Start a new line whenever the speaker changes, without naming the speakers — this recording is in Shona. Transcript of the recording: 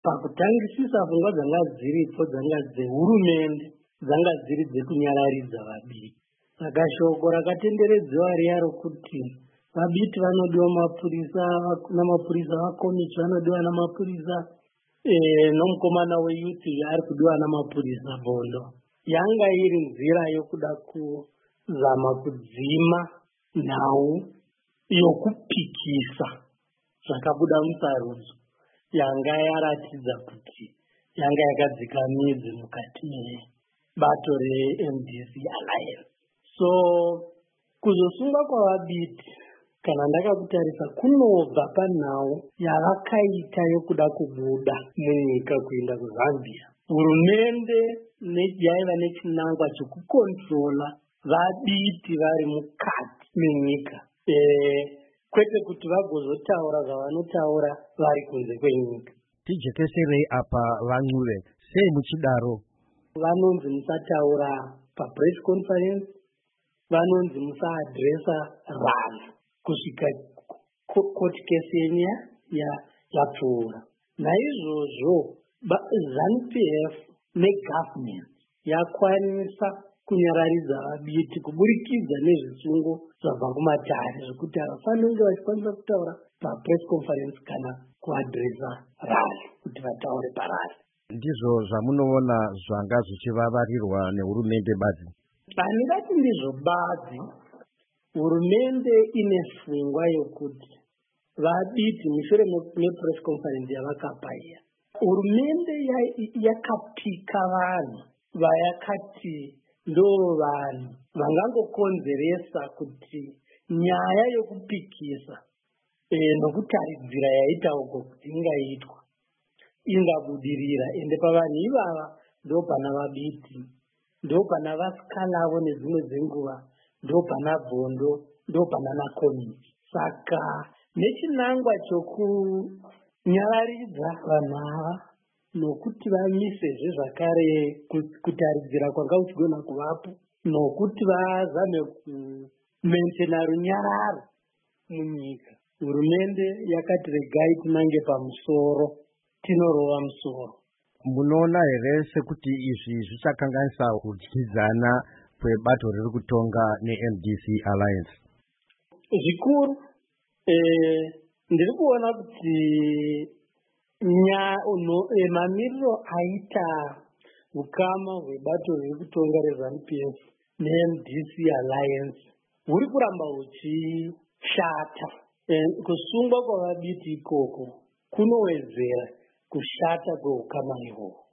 Pakutangisisa pfungwa dzanga dziripo dzanga dzehurumende dzanga dziri dzekunyararidza vabiki. Saka shoko rakatenderedzewa riya rokuti vabiti vanodiwa mapurisa, namapurisa vakomiti vanodiwa namapurisa, nomukomana weyuti ari kudiwa namapurisa bondo, yanga iri nzira yokuda kuzama kudzima nhau yokupikisa zvakabuda musarudzo yanga yaratidza kuti yanga yakadzika midzi mukati mebato reMDC Alliance. So kuzosungwa kwavabiti, kana ndakakutarisa, kunobva panhau yavakaita yokuda kubuda munyika kuenda kuZambia. Hurumende yaiva nechinangwa chokukontrola vabiti vari mukati menyika, kwete kuti vagozotaura zvavanotaura vari kunze kwenyika.
Tijekeserei apa vaNcube, sei muchidaro?
Vanonzi musataura papress conference, vanonzi musaadresa vanhu kusvika court case yenyu yapfuura. Naizvozvo ZANU-PF negovernment yakwanisa kunyararidza vabiti kuburikidza nezvisungo zvabva kumatare zvokuti havafani kunge vachikwanisa kutaura papress conference kana kuadresa rali kuti vataure parali.
Ndizvo zvamunoona zvanga zvichivavarirwa nehurumende badzi?
Handingati ndizvo badzi. Hurumende ine pfungwa yokuti vabiti mushure mepress conference yavakapa iya, hurumende yakapika vanhu vayakati ndoo vanhu vangangokonzeresa kuti nyaya yokupikisa nokutaridzira yaita uko kuti ingaitwa ingabudirira. Ende pavanhu ivava ndopana vabiti, ndopana vasikanavo nedzimwe dzenguva, ndopana Bhondo, ndopana nakomiti. Saka nechinangwa chokunyararidza vanhu ava nokuti vamisezve zvakare kutaridzira kwanga kuchigona kuvapo, nokuti vazame kumentena runyararo munyika, hurumende yakati regai tinange pamusoro, tinorova musoro.
Munoona here sekuti izvi zvichakanganisa kudyidzana kwebato riri kutonga neMDC Alliance?
Zvikuru, ndiri kuona kuti mamiriro aita ukama hwebato riri kutonga reZANU-PF neMDC Alliance huri kuramba huchishata. Kusungwa kwavabiti ikoko kunowedzera kushata kweukama ihwohwo.